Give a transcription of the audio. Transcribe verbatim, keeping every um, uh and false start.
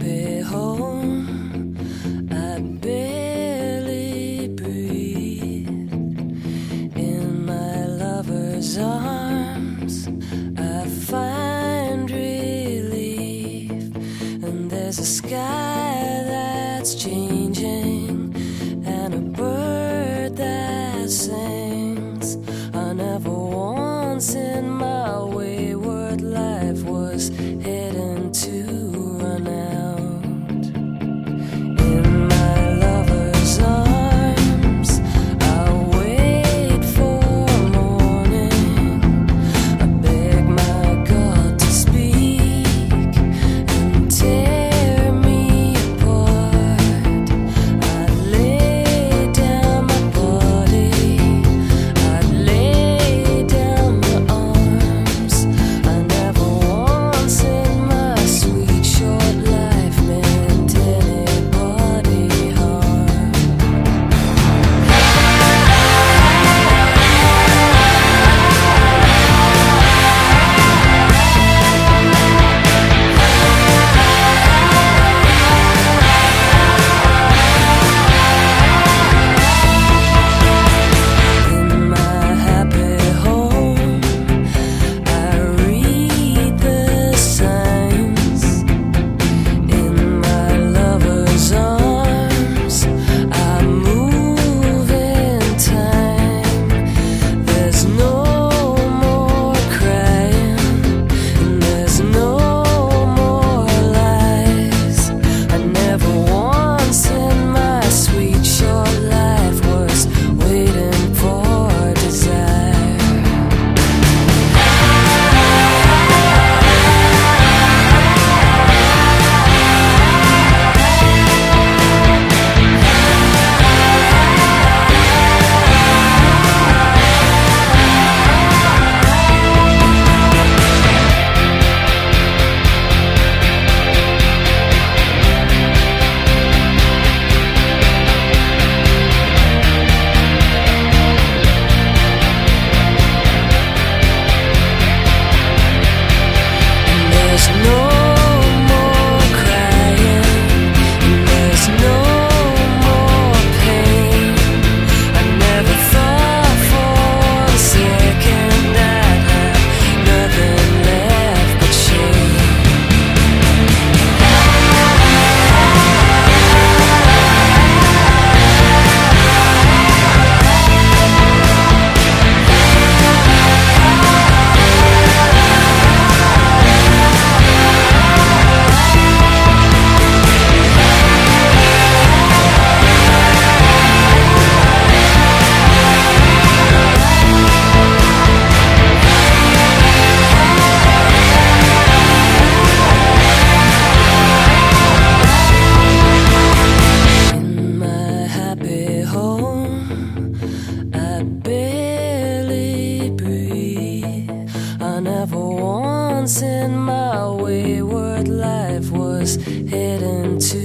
happy home. I barely breathe. In my lover's arms, I find relief. And there's a sky that's changing, and a bird that sings. I never once in my wayward life was heading to run out. In my lover's arms, I wait for morning. I beg my God to speak and tear me apart. I'd lay down my body, I'd lay down my arms. I never once in my sweet short life meant anybody harm. In my happy home, I read the signs. In my lover's arms, I move in time. There's no more crying, and there's no more lies. I never once in my sweet short life was waiting for desire. And there's no more crying, and there's no more pain. I never thought for one second I'd have nothing left but shame. In my happy home, I barely breathe. I never once in my wayward life was heading to